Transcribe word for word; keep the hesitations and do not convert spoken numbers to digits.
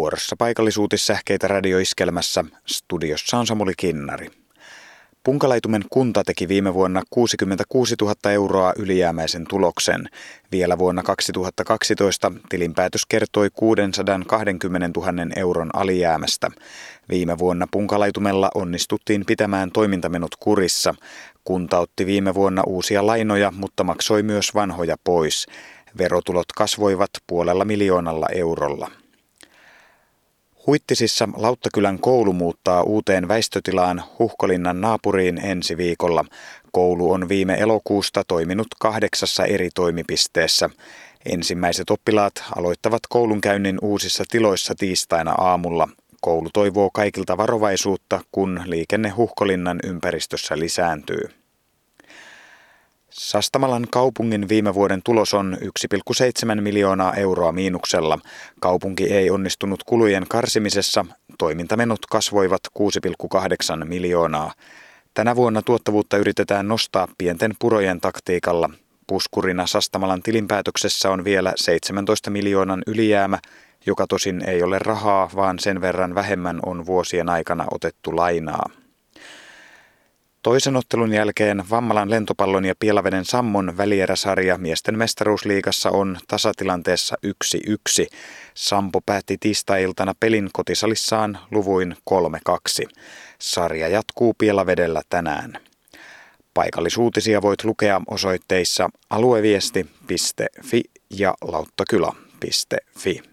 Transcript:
Vuorossa paikallisuutissähkeitä radioiskelmässä. Studiossa on Samuli Kinnari. Punkalaitumen kunta teki viime vuonna kuusikymmentäkuusituhatta euroa ylijäämäisen tuloksen. Vielä vuonna kaksituhattakaksitoista tilinpäätös kertoi kuusisataakaksikymmentätuhatta euron alijäämästä. Viime vuonna Punkalaitumella onnistuttiin pitämään toimintamenot kurissa. Kunta otti viime vuonna uusia lainoja, mutta maksoi myös vanhoja pois. Verotulot kasvoivat puolella miljoonalla eurolla. Huittisissa Lauttakylän koulu muuttaa uuteen väistötilaan Huhkolinnan naapuriin ensi viikolla. Koulu on viime elokuusta toiminut kahdeksassa eri toimipisteessä. Ensimmäiset oppilaat aloittavat koulunkäynnin uusissa tiloissa tiistaina aamulla. Koulu toivoo kaikilta varovaisuutta, kun liikenne Huhkolinnan ympäristössä lisääntyy. Sastamalan kaupungin viime vuoden tulos on yksi pilkku seitsemän miljoonaa euroa miinuksella. Kaupunki ei onnistunut kulujen karsimisessa. Toimintamenot kasvoivat kuusi pilkku kahdeksan miljoonaa. Tänä vuonna tuottavuutta yritetään nostaa pienten purojen taktiikalla. Puskurina Sastamalan tilinpäätöksessä on vielä seitsemäntoista miljoonan ylijäämä, joka tosin ei ole rahaa, vaan sen verran vähemmän on vuosien aikana otettu lainaa. Toisen ottelun jälkeen Vammalan lentopallon ja Pielaveden Sammon välieräsarja miesten mestaruusliigassa on tasatilanteessa yksi yksi. Sampo päätti tiistai-iltana pelin kotisalissaan luvuin kolme kaksi. Sarja jatkuu Pielavedellä tänään. Paikallisuutisia voit lukea osoitteissa alueviesti piste fi ja lauttakylä piste fi.